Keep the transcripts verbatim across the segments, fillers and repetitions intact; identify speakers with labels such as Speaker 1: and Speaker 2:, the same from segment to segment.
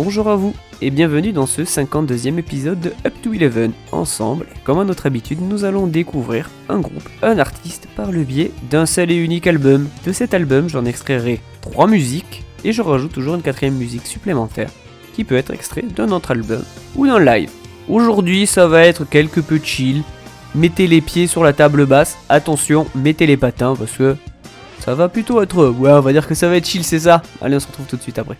Speaker 1: Bonjour à vous et bienvenue dans ce cinquante-deuxième épisode de Up to Eleven. Ensemble, comme à notre habitude, nous allons découvrir un groupe, un artiste par le biais d'un seul et unique album. De cet album, j'en extrairai trois musiques et je rajoute toujours une quatrième musique supplémentaire qui peut être extrait d'un autre album ou d'un live. Aujourd'hui, ça va être quelque peu chill. Mettez les pieds sur la table basse, attention, mettez les patins parce que ça va plutôt être... Ouais, on va dire que ça va être chill, c'est ça. Allez, on se retrouve tout de suite après.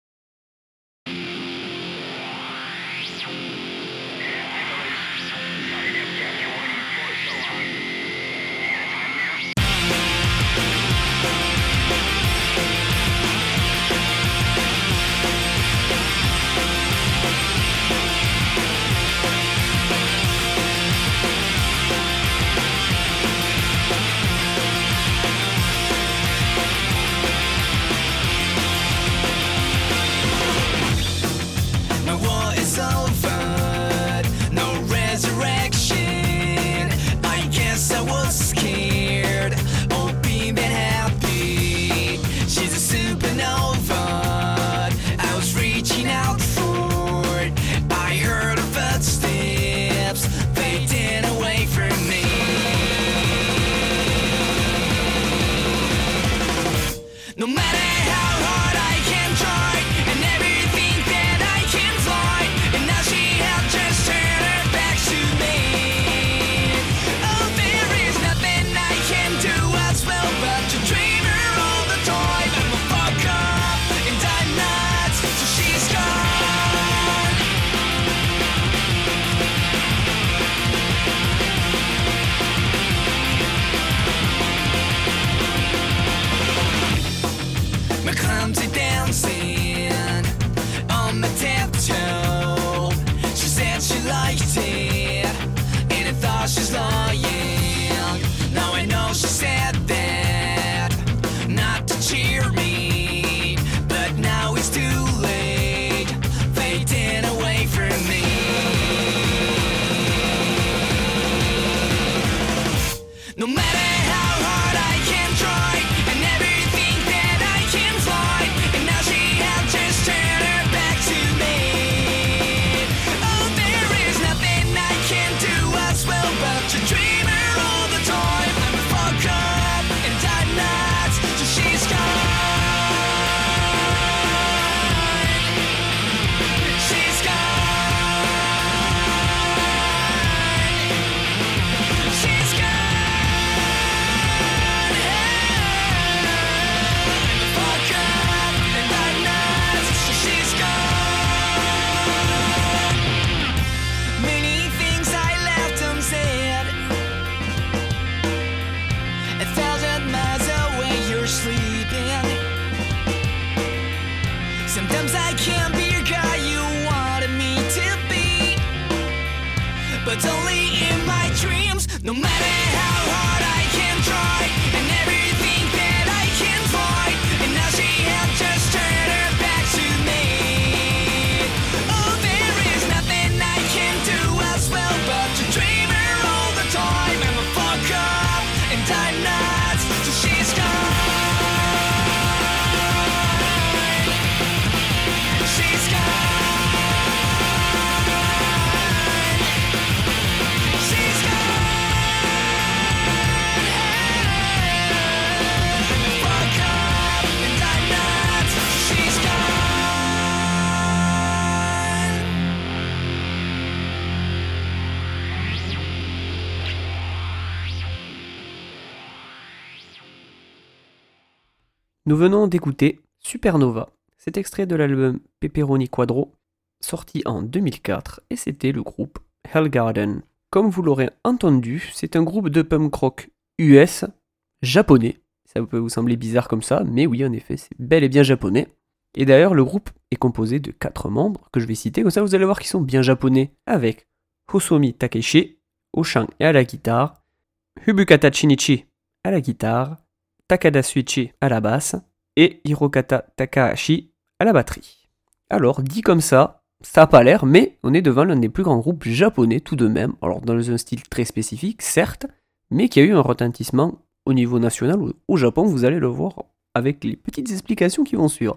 Speaker 1: Nous venons d'écouter Supernova, cet extrait de l'album Pepperoni Quadro, sorti en deux mille quatre, et c'était le groupe Hellgarden. Comme vous l'aurez entendu, c'est un groupe de punk rock U S, japonais. Ça peut vous sembler bizarre comme ça, mais oui, en effet, c'est bel et bien japonais. Et d'ailleurs, le groupe est composé de quatre membres, que je vais citer, comme ça vous allez voir qu'ils sont bien japonais, avec Hosomi Takeshi, au chant et à la guitare, Hibukata Shinichi à la guitare, Takada Suichi à la basse et Hirokata Takahashi à la batterie. Alors, dit comme ça, ça n'a pas l'air, mais on est devant l'un des plus grands groupes japonais tout de même, alors dans un style très spécifique, certes, mais qui a eu un retentissement au niveau national au Japon, vous allez le voir avec les petites explications qui vont suivre.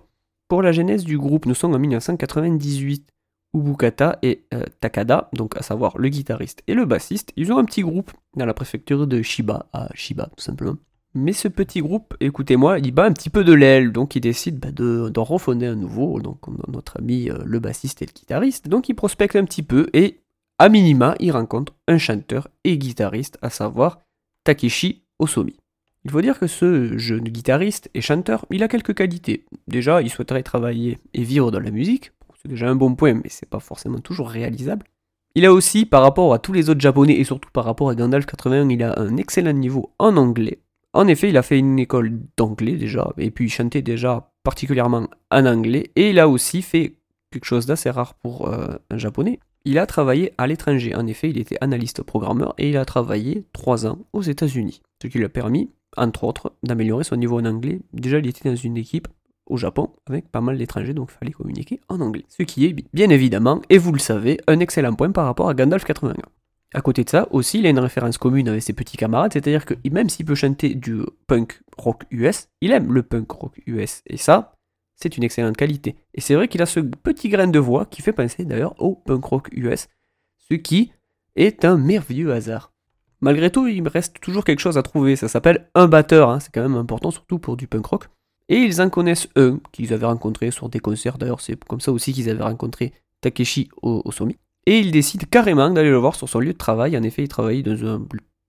Speaker 1: Pour la genèse du groupe, nous sommes en mille neuf cent quatre-vingt-dix-huit. Ubukata et euh, Takada, donc à savoir le guitariste et le bassiste, ils ont un petit groupe dans la préfecture de Shiba, à Shiba tout simplement. Mais ce petit groupe, écoutez-moi, il bat un petit peu de l'aile, donc il décide bah, de, d'en refonder un nouveau, donc notre ami euh, le bassiste et le guitariste, donc il prospecte un petit peu et à minima, il rencontre un chanteur et guitariste, à savoir Takeshi Osomi. Il faut dire que ce jeune guitariste et chanteur, il a quelques qualités. Déjà, il souhaiterait travailler et vivre dans la musique, c'est déjà un bon point, mais c'est pas forcément toujours réalisable. Il a aussi, par rapport à tous les autres japonais, et surtout par rapport à Gandalf quatre-vingt-un, il a un excellent niveau en anglais. En effet, il a fait une école d'anglais déjà, et puis il chantait déjà particulièrement en anglais, et il a aussi fait quelque chose d'assez rare pour euh, un japonais. Il a travaillé à l'étranger, en effet, il était analyste programmeur, et il a travaillé trois ans aux États-Unis, ce qui lui a permis, entre autres, d'améliorer son niveau en anglais. Déjà, il était dans une équipe au Japon, avec pas mal d'étrangers, donc il fallait communiquer en anglais. Ce qui est, bien évidemment, et vous le savez, un excellent point par rapport à Gandalf quatre-vingt-un. À côté de ça, aussi, il a une référence commune avec ses petits camarades, c'est-à-dire que même s'il peut chanter du punk rock U S, il aime le punk rock U S, et ça, c'est une excellente qualité. Et c'est vrai qu'il a ce petit grain de voix qui fait penser d'ailleurs au punk rock U S, ce qui est un merveilleux hasard. Malgré tout, il me reste toujours quelque chose à trouver, ça s'appelle un batteur, hein. C'est quand même important, surtout pour du punk rock. Et ils en connaissent un qu'ils avaient rencontré sur des concerts, d'ailleurs c'est comme ça aussi qu'ils avaient rencontré Takeshi Osomi. Et ils décident carrément d'aller le voir sur son lieu de travail. En effet, il travaillait dans un,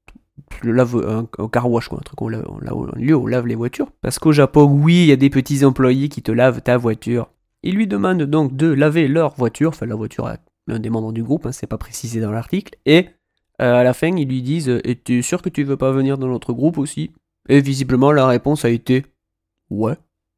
Speaker 1: lave, un, un car wash, quoi, un truc où on lave, un lieu où on lave les voitures. Parce qu'au Japon, oui, il y a des petits employés qui te lavent ta voiture. Ils lui demandent donc de laver leur voiture, enfin la voiture à l'un des membres du groupe, hein, c'est pas précisé dans l'article. Et euh, à la fin, ils lui disent « Et tu es sûr que tu veux pas venir dans notre groupe aussi ?» Et visiblement, la réponse a été ouais.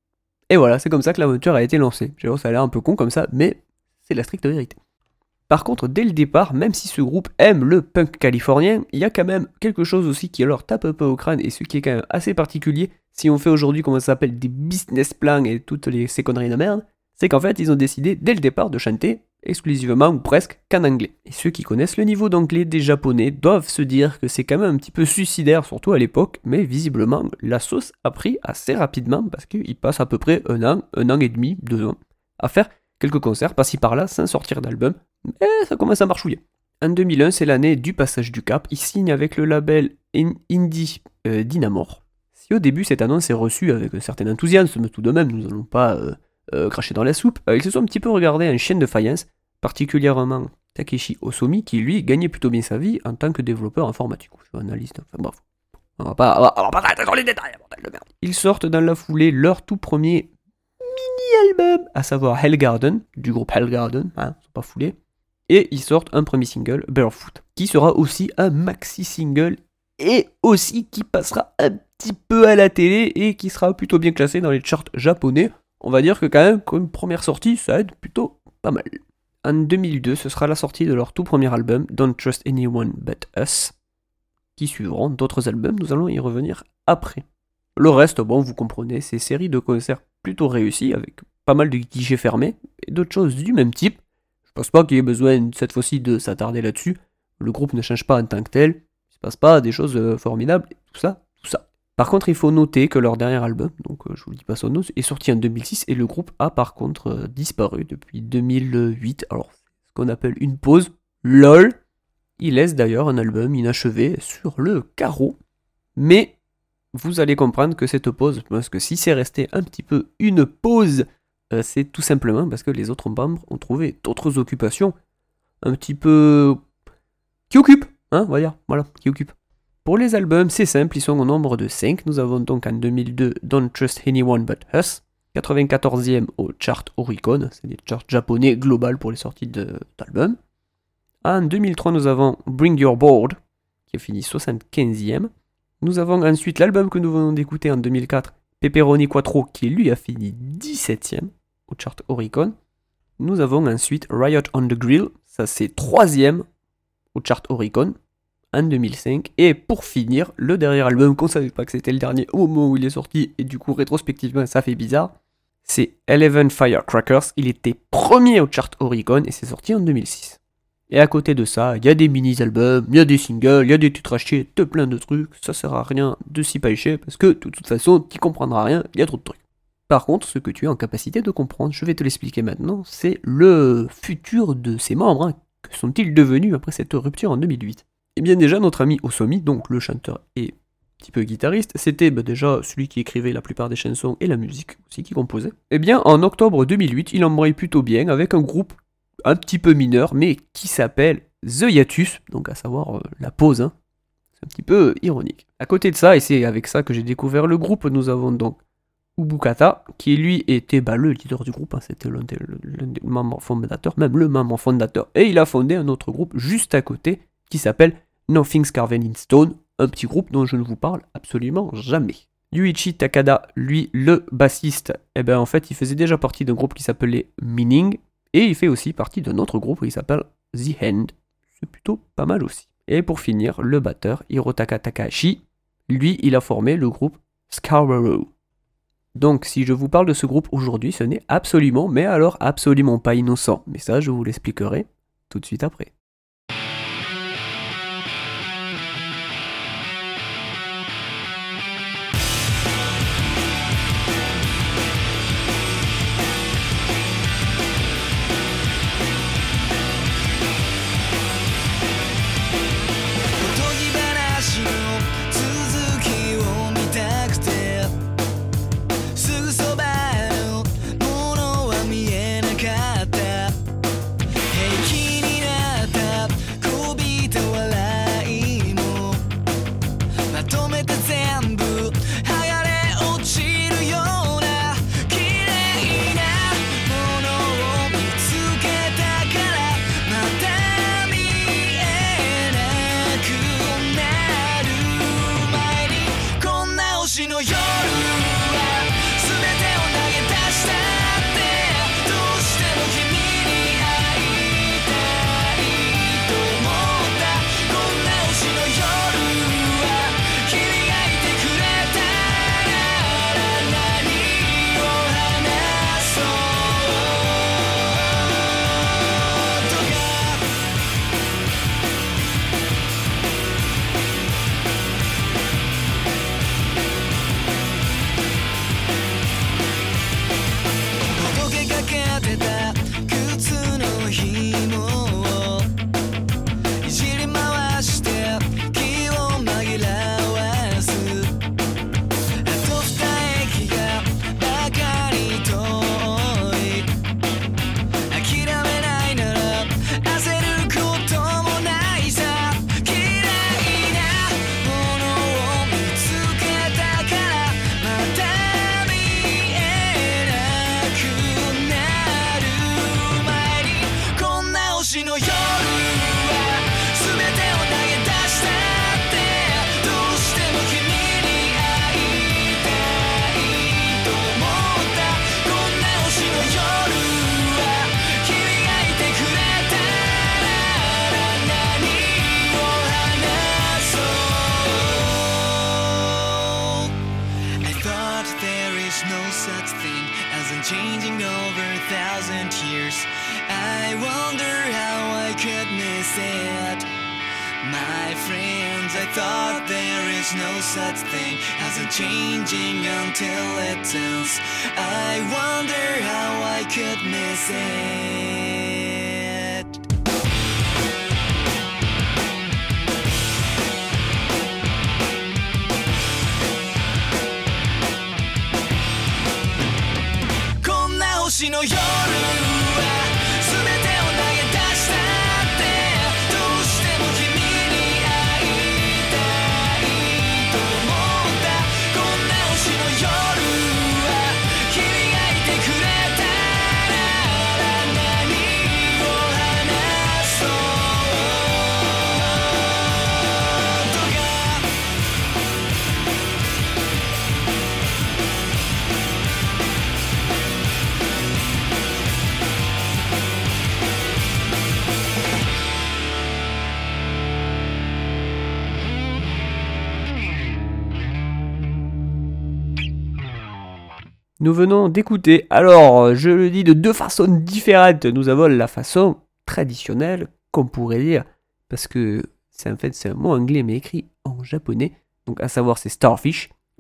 Speaker 1: Et voilà, c'est comme ça que l'aventure a été lancée. J'avoue, ça a l'air un peu con comme ça, mais c'est la stricte vérité. Par contre, dès le départ, même si ce groupe aime le punk californien, il y a quand même quelque chose aussi qui leur tape un peu au crâne, et ce qui est quand même assez particulier, si on fait aujourd'hui comment ça s'appelle des business plans et toutes les, ces conneries de merde, c'est qu'en fait, ils ont décidé dès le départ de chanter exclusivement ou presque qu'en anglais. Et ceux qui connaissent le niveau d'anglais des japonais doivent se dire que c'est quand même un petit peu suicidaire, surtout à l'époque, mais visiblement la sauce a pris assez rapidement parce qu'ils passent à peu près un an, un an et demi, deux ans, à faire quelques concerts par-ci par-là sans sortir d'album, mais ça commence à marchouiller. En deux mille un, c'est l'année du passage du cap, ils signent avec le label In- Indie euh, Dynamore. Si au début cette annonce est reçue avec un certain enthousiasme, tout de même, nous n'allons pas euh, euh, cracher dans la soupe, euh, ils se sont un petit peu regardés en chaîne de faïence, particulièrement Takeshi Osomi, qui lui gagnait plutôt bien sa vie en tant que développeur informatique, ou analyste, enfin bref. On va pas, on va, on va pas traiter dans les détails, bordel de merde. Ils sortent dans la foulée leur tout premier mini-album, à savoir Hellgarden, du groupe Hellgarden, hein, ils sont pas foulés, et ils sortent un premier single, Barefoot, qui sera aussi un maxi-single, et aussi qui passera un petit peu à la télé, et qui sera plutôt bien classé dans les charts japonais. On va dire que quand même, comme première sortie, ça aide plutôt pas mal. En deux mille deux, ce sera la sortie de leur tout premier album, Don't Trust Anyone But Us, qui suivront d'autres albums, nous allons y revenir après. Le reste, bon, vous comprenez, c'est séries de concerts plutôt réussies, avec pas mal de guichets fermés, et d'autres choses du même type. Je pense pas qu'il y ait besoin cette fois-ci de s'attarder là-dessus, le groupe ne change pas en tant que tel, il se passe pas des choses euh, formidables, tout ça, tout ça. Par contre, il faut noter que leur dernier album, donc euh, je vous le dis pas son nom, est sorti en deux mille six, et le groupe a par contre euh, disparu depuis deux mille huit, alors ce qu'on appelle une pause, lol. Il laisse d'ailleurs un album inachevé sur le carreau, mais vous allez comprendre que cette pause, parce que si c'est resté un petit peu une pause, euh, c'est tout simplement parce que les autres membres ont trouvé d'autres occupations un petit peu... qui occupent, hein, on va dire, voilà, qui occupent. Pour les albums, c'est simple, ils sont au nombre de cinq. Nous avons donc en deux mille deux Don't Trust Anyone But Us, quatre-vingt-quatorzième au chart Oricon, c'est les charts japonais global pour les sorties de, d'albums. En deux mille trois, nous avons Bring Your Board, qui a fini soixante-quinzième. Nous avons ensuite l'album que nous venons d'écouter en deux mille quatre, Pepperoni Quattro, qui lui a fini dix-septième au chart Oricon. Nous avons ensuite Riot on the Grill, ça c'est troisième au chart Oricon en deux mille cinq. Et pour finir, le dernier album qu'on savait pas que c'était le dernier au moment où il est sorti, et du coup rétrospectivement ça fait bizarre, c'est Eleven Firecrackers. Il était premier au chart Oricon et c'est sorti en deux mille six. Et à côté de ça, il y a des mini-albums, il y a des singles, il y a des titres achetés, de plein de trucs. Ça sert à rien de s'y pêcher parce que de toute façon, tu comprendras rien, il y a trop de trucs. Par contre, ce que tu es en capacité de comprendre, je vais te l'expliquer maintenant, c'est le futur de ses membres. Hein. Que sont-ils devenus après cette rupture en deux mille huit? Eh bien déjà, notre ami Osomi, donc le chanteur et un petit peu guitariste, c'était bah, déjà celui qui écrivait la plupart des chansons et la musique aussi qui composait. Eh bien, en octobre deux mille huit, il embraye plutôt bien avec un groupe un petit peu mineur, mais qui s'appelle The Hiatus, donc à savoir euh, la pause. Hein. C'est un petit peu ironique. À côté de ça, et c'est avec ça que j'ai découvert le groupe, nous avons donc Ubukata, qui lui était bah, le leader du groupe, hein, c'était l'un des, l'un des membres fondateurs, même le membre fondateur, et il a fondé un autre groupe juste à côté, qui s'appelle Nothing's Carven in Stone, un petit groupe dont je ne vous parle absolument jamais. Yuichi Takada, lui, le bassiste, eh ben en fait il faisait déjà partie d'un groupe qui s'appelait Meaning, et il fait aussi partie d'un autre groupe qui s'appelle The End, c'est plutôt pas mal aussi. Et pour finir, le batteur Hirotaka Takahashi, lui il a formé le groupe Scarborough. Donc si je vous parle de ce groupe aujourd'hui, ce n'est absolument, mais alors absolument pas innocent. Mais ça, je vous l'expliquerai tout de suite après.
Speaker 2: My friends, I thought there is no such thing as a changing until it ends. I wonder how I could miss it.こんな星の夜は全てを投げ出したってどうしても君に会いたいと思ったこんな星の夜は君がいてくれたら何を話そうとか
Speaker 1: Nous venons d'écouter, alors je le dis de deux façons différentes. Nous avons la façon traditionnelle, qu'on pourrait dire, parce que c'est en fait c'est un mot anglais mais écrit en japonais, donc à savoir c'est starfish,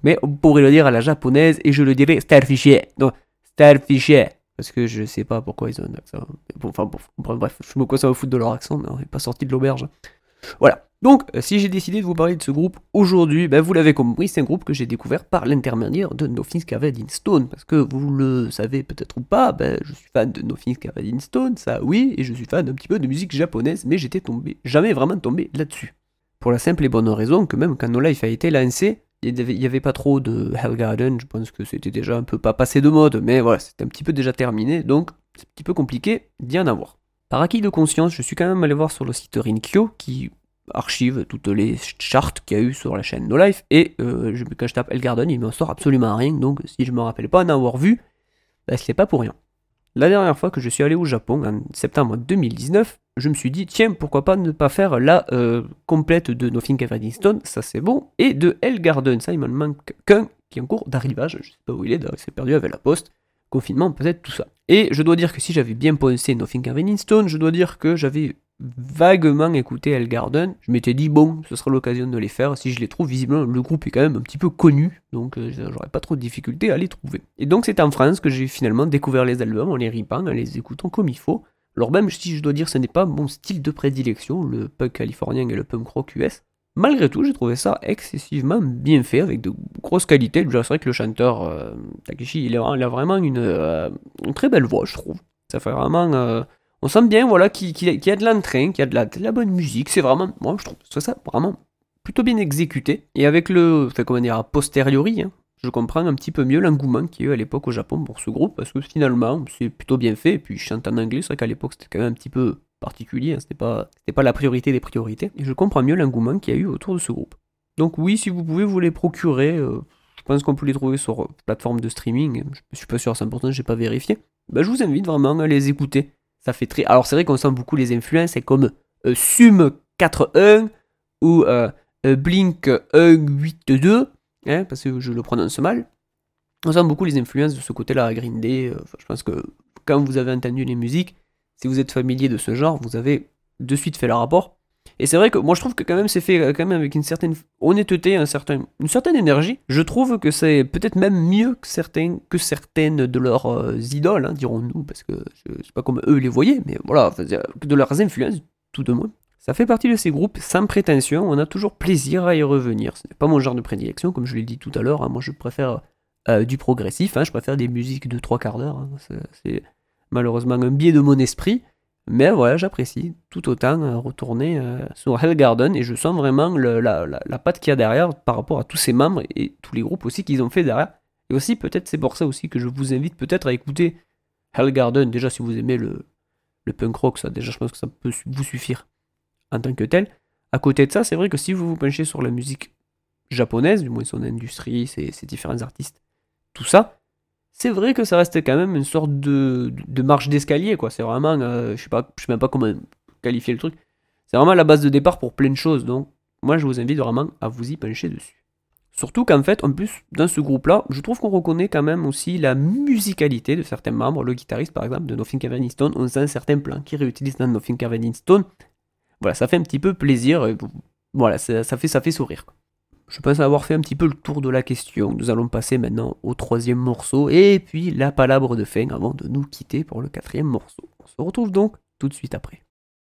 Speaker 1: Mais on pourrait le dire à la japonaise et je le dirais Starfish. Non, Starfish. Parce que je sais pas pourquoi ils ont un accent. Bon, enfin bon, bref, je me quoi ça va foutre de leur accent, mais on n'est pas sorti de l'auberge. Voilà. Donc, si j'ai décidé de vous parler de ce groupe aujourd'hui, ben vous l'avez compris, c'est un groupe que j'ai découvert par l'intermédiaire de Nothing's Carved in Stone. Parce que vous le savez peut-être ou pas, ben je suis fan de Nothing's Carved in Stone, ça oui, et je suis fan un petit peu de musique japonaise, mais j'étais tombé, jamais vraiment tombé là-dessus. Pour la simple et bonne raison que même quand No Life a été lancé, il n'y avait pas trop de Hellgarden, je pense que c'était déjà un peu pas passé de mode, mais voilà, c'était un petit peu déjà terminé, donc c'est un petit peu compliqué d'y en avoir. Par acquis de conscience, je suis quand même allé voir sur le site Rinkyo, qui archive toutes les charts qu'il y a eu sur la chaîne No Life, et euh, je, quand je tape Hellgarden, il me sort absolument rien, donc si je me rappelle pas en avoir vu, bah, c'est pas pour rien. La dernière fois que je suis allé au Japon, en septembre deux mille dix-neuf, je me suis dit, tiens, pourquoi pas ne pas faire la euh, complète de Nothing Carved in Stone, ça c'est bon, et de Hellgarden, ça il m'en manque qu'un qui est en cours d'arrivage, je sais pas où il est, il s'est perdu avec la poste, confinement, peut-être tout ça. Et je dois dire que si j'avais bien pensé Nothing Carved in Stone, je dois dire que j'avais vaguement écouté Hellgarden, je m'étais dit bon, ce sera l'occasion de les faire, si je les trouve, visiblement le groupe est quand même un petit peu connu, donc euh, j'aurais pas trop de difficulté à les trouver. Et donc c'est en France que j'ai finalement découvert les albums en les ripant, en les écoutant comme il faut, alors même si je dois dire ce n'est pas mon style de prédilection, le punk californien et le punk rock U S, malgré tout j'ai trouvé ça excessivement bien fait, avec de grosses qualités. Déjà c'est vrai que le chanteur euh, Takeshi, il a, il a vraiment une, euh, une très belle voix je trouve, ça fait vraiment... Euh, on sent bien voilà, qu'il, qu'il y a de l'entrain, qu'il y a de la, de la bonne musique, c'est vraiment, moi je trouve ça vraiment plutôt bien exécuté. Et avec le, enfin comment dire, a posteriori, hein, je comprends un petit peu mieux l'engouement qu'il y a eu à l'époque au Japon pour ce groupe, parce que finalement c'est plutôt bien fait, et puis je chante en anglais, c'est vrai qu'à l'époque c'était quand même un petit peu particulier, hein, c'était pas, c'était pas la priorité des priorités, et je comprends mieux l'engouement qu'il y a eu autour de ce groupe. Donc oui, si vous pouvez vous les procurer, euh, je pense qu'on peut les trouver sur plateforme de streaming, je suis pas sûr à cent pour cent, j'ai pas vérifié, bah, je vous invite vraiment à les écouter. Ça fait très... Alors c'est vrai qu'on sent beaucoup les influences, c'est comme euh, Sum quatre-un ou euh, euh, Blink cent quatre-vingt-deux, hein, parce que je le prononce mal. On sent beaucoup les influences de ce côté-là à Green Day. Euh, je pense que quand vous avez entendu les musiques, si vous êtes familier de ce genre, vous avez de suite fait le rapport. Et c'est vrai que moi je trouve que quand même c'est fait quand même avec une certaine honnêteté, un certain, une certaine énergie. Je trouve que c'est peut-être même mieux que, certains, que certaines de leurs euh, idoles, hein, dirons-nous, parce que je, je sais pas comment eux les voyaient, mais voilà, de leurs influences, tout de moins. Ça fait partie de ces groupes sans prétention, on a toujours plaisir à y revenir. Ce n'est pas mon genre de prédilection, comme je l'ai dit tout à l'heure, hein, moi je préfère euh, du progressif, hein, je préfère des musiques de trois quarts d'heure, hein, c'est, c'est malheureusement un biais de mon esprit. Mais voilà, j'apprécie tout autant euh, retourner euh, sur Hellgarden, et je sens vraiment le, la, la, la patte qu'il y a derrière par rapport à tous ces membres et tous les groupes aussi qu'ils ont fait derrière. Et aussi, peut-être, c'est pour ça aussi que je vous invite peut-être à écouter Hellgarden. Déjà, si vous aimez le, le punk rock, ça, déjà, je pense que ça peut vous suffire en tant que tel. À côté de ça, c'est vrai que si vous vous penchez sur la musique japonaise, du moins son industrie, ses, ses différents artistes, tout ça, c'est vrai que ça reste quand même une sorte de, de marche d'escalier, quoi. C'est vraiment, euh, je sais pas, je sais même pas comment qualifier le truc. C'est vraiment la base de départ pour plein de choses, donc moi je vous invite vraiment à vous y pencher dessus. Surtout qu'en fait, en plus, dans ce groupe-là, je trouve qu'on reconnaît quand même aussi la musicalité de certains membres. Le guitariste, par exemple, de Nothing Carved in Stone, on sent certains plans qui réutilisent dans Nothing Carved in Stone. Voilà, ça fait un petit peu plaisir, et voilà, ça, ça, fait, ça fait sourire, quoi. Je pense avoir fait un petit peu le tour de la question. Nous allons passer maintenant au troisième morceau, et puis la palabre de fin avant de nous quitter pour le quatrième morceau. On se retrouve donc tout de suite après.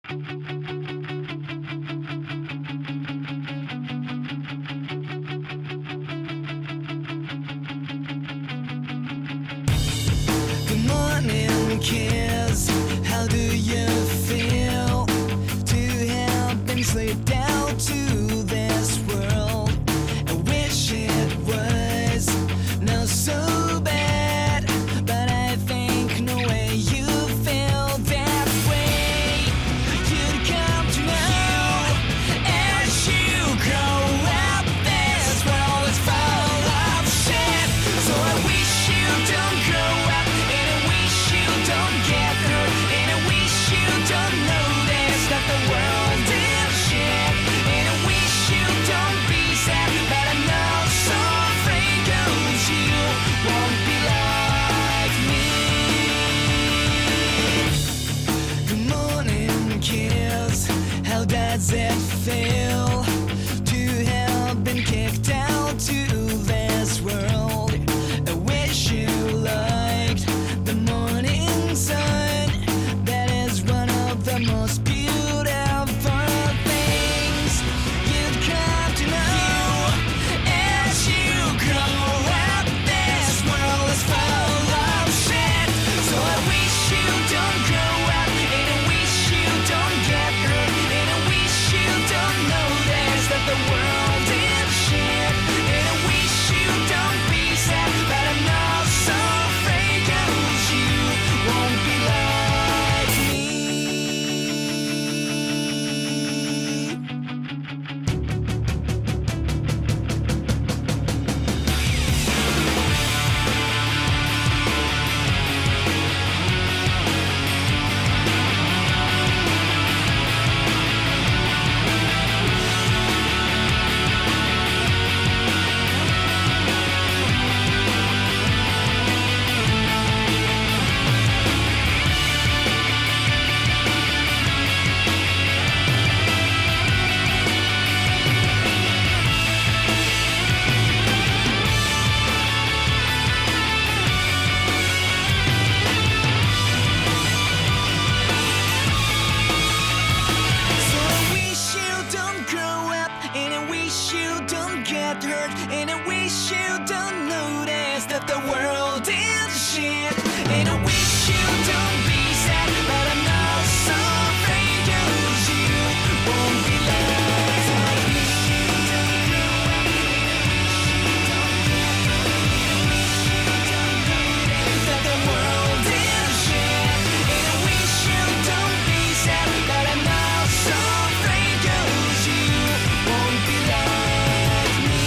Speaker 2: Good morning, kids. How do you feel to have been slaved down to this world? I wish it was not so bad, but I think no way you feel that way. You'd come to know as you grow up, this world is full of shit. So I wish you don't grow up, and I wish you don't get wish you don't get hurt, and I wish you don't notice that the world is shit. And I wish you don't be sad, but I'm not so afraid 'cause you won't be like me. That the world is shit. And I wish you don't be sad, but I'm not so afraid 'cause you won't be like me.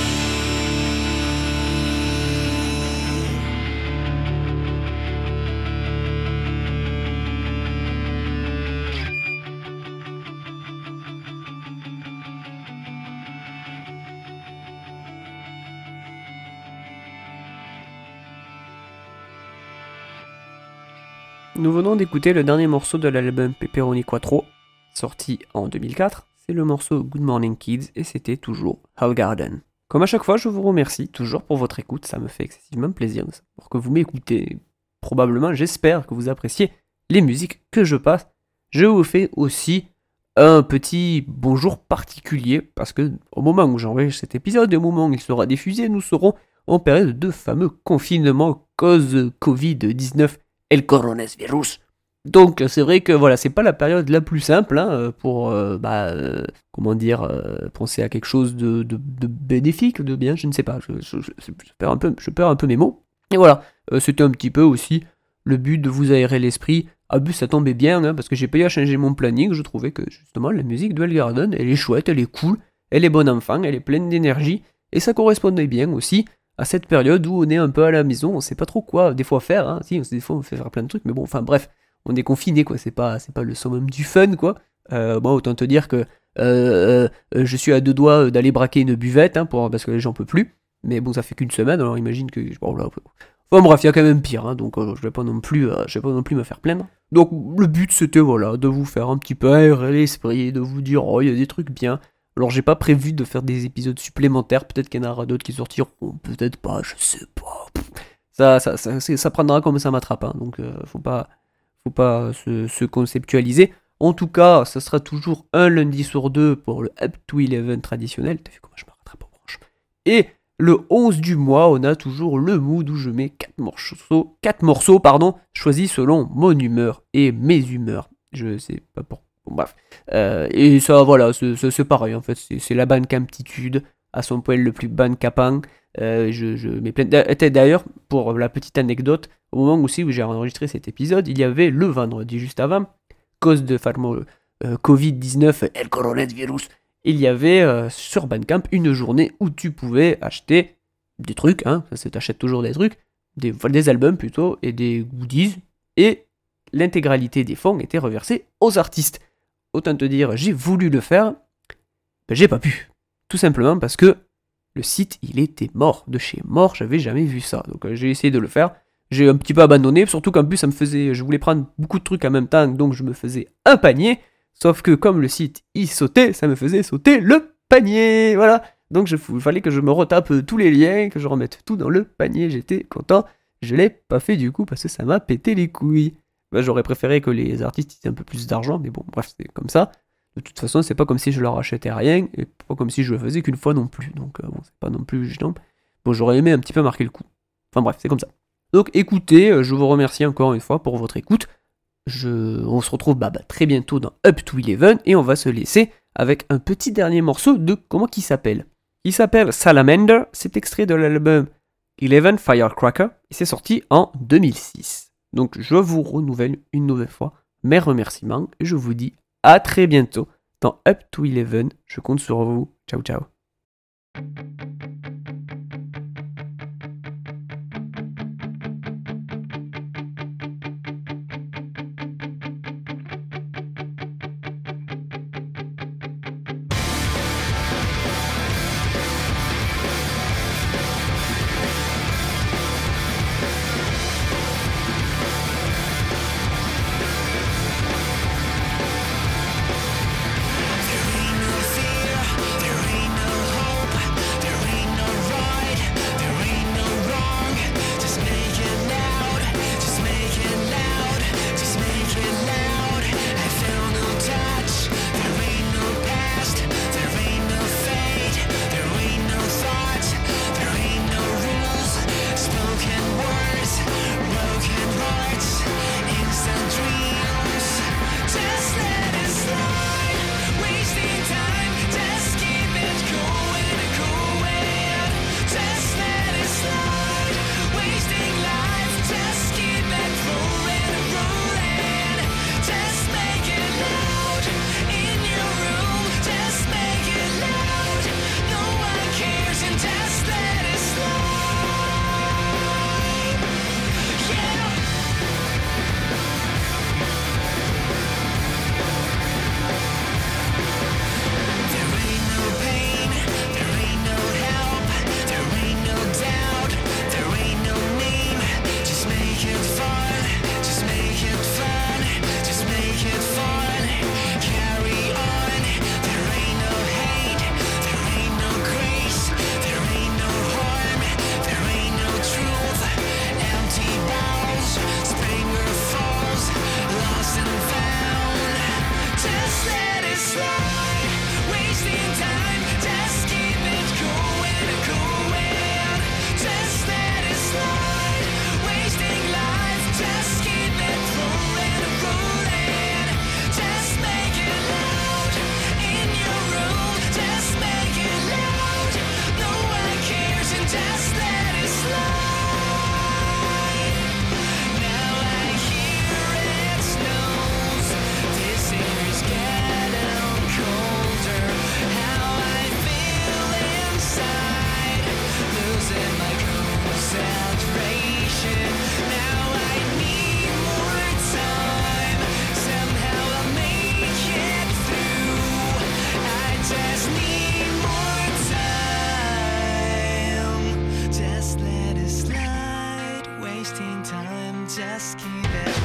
Speaker 1: Nous venons d'écouter le dernier morceau de l'album Pepperoni Quattro, sorti en deux mille quatre. C'est le morceau Good Morning Kids et c'était toujours Hellgarden. Comme à chaque fois, je vous remercie toujours pour votre écoute, ça me fait excessivement plaisir pour que vous m'écoutez. Probablement, j'espère que vous appréciez les musiques que je passe. Je vous fais aussi un petit bonjour particulier parce que au moment où j'enregistre cet épisode et au moment où il sera diffusé, nous serons en période de fameux confinement cause covid dix-neuf. El coronavirus. Donc c'est vrai que voilà, c'est pas la période la plus simple hein, pour euh, bah euh, comment dire euh, penser à quelque chose de, de, de bénéfique, de bien, je ne sais pas, je, je, je, je, perds un peu, je perds un peu mes mots. Et voilà, euh, c'était un petit peu aussi le but de vous aérer l'esprit. Ah but ça tombait bien hein, parce que j'ai pas eu à changer mon planning, je trouvais que justement la musique de Hellgarden, elle est chouette, elle est cool, elle est bonne enfant, elle est pleine d'énergie et ça correspondait bien aussi à cette période où on est un peu à la maison, on sait pas trop quoi des fois faire, hein. Si, des fois on fait faire plein de trucs, mais bon, enfin bref, on est confiné quoi, c'est pas, c'est pas le summum du fun quoi. Euh, bon, autant te dire que euh, euh, je suis à deux doigts d'aller braquer une buvette, hein, pour, parce que là j'en peux plus, mais bon, ça fait qu'une semaine, alors imagine que... Bon, là, enfin bref, il y a quand même pire, hein, donc euh, je vais pas non plus, euh, je vais pas non plus me faire plaindre. Donc le but c'était voilà, de vous faire un petit peu aérer l'esprit, de vous dire, oh, il y a des trucs bien. Alors j'ai pas prévu de faire des épisodes supplémentaires, peut-être qu'il y en aura d'autres qui sortiront, peut-être pas, je sais pas. Ça, ça, ça, ça, ça prendra comme ça m'attrape, hein, donc euh, faut pas, faut pas se, se conceptualiser. En tout cas, ça sera toujours un lundi sur deux pour le Up to eleven traditionnel. T'as vu comment je me rattrape en branche. Et le onze du mois, on a toujours le mood où je mets quatre morceaux, quatre morceaux pardon, choisis selon mon humeur et mes humeurs. Je sais pas pourquoi. Bon, bref. Euh, et ça, voilà, c'est, c'est, c'est pareil, en fait. C'est, c'est la Bandcamptitude, à son poil le plus Bandcapant. Euh, je, je mets plein... D'ailleurs, pour la petite anecdote, au moment aussi où j'ai enregistré cet épisode, il y avait le vendredi juste avant, cause de fameux euh, covid dix-neuf, el coronavirus, il y avait euh, sur Bandcamp une journée où tu pouvais acheter des trucs, hein, ça c'est t'achètes toujours des trucs, des, des albums plutôt, et des goodies, et l'intégralité des fonds était reversée aux artistes. Autant te dire, j'ai voulu le faire, ben j'ai pas pu. Tout simplement parce que le site, il était mort. De chez mort, j'avais jamais vu ça. Donc euh, j'ai essayé de le faire. J'ai un petit peu abandonné, surtout qu'en plus, ça me faisait... Je voulais prendre beaucoup de trucs en même temps, donc je me faisais un panier. Sauf que comme le site, il sautait, ça me faisait sauter le panier. Voilà. Donc il fallait que je me retape tous les liens, que je remette tout dans le panier. J'étais content. Je l'ai pas fait du coup, parce que ça m'a pété les couilles. Ben, j'aurais préféré que les artistes aient un peu plus d'argent, mais bon, bref, c'est comme ça. De toute façon, c'est pas comme si je leur achetais rien, et pas comme si je le faisais qu'une fois non plus. Donc, euh, bon, c'est pas non plus gênant. Bon, j'aurais aimé un petit peu marquer le coup. Enfin bref, c'est comme ça. Donc, écoutez, je vous remercie encore une fois pour votre écoute. Je... On se retrouve bah, bah, très bientôt dans Up to eleven, et on va se laisser avec un petit dernier morceau de... Comment qu'il s'appelle ? Il s'appelle Salamander, c'est extrait de l'album Eleven Firecracker, et c'est sorti en deux mille six. Donc je vous renouvelle une nouvelle fois mes remerciements et je vous dis à très bientôt dans Up to eleven. Je compte sur vous. Ciao ciao.
Speaker 2: There ain't no fear, there ain't no hope.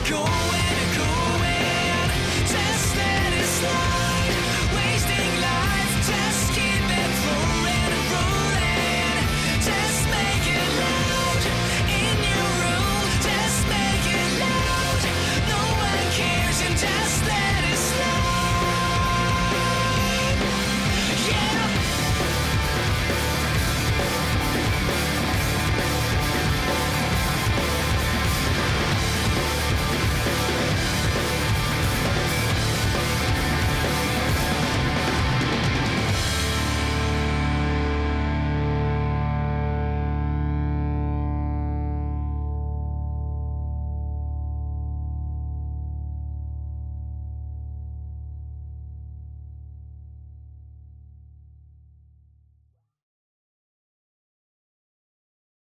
Speaker 2: 共演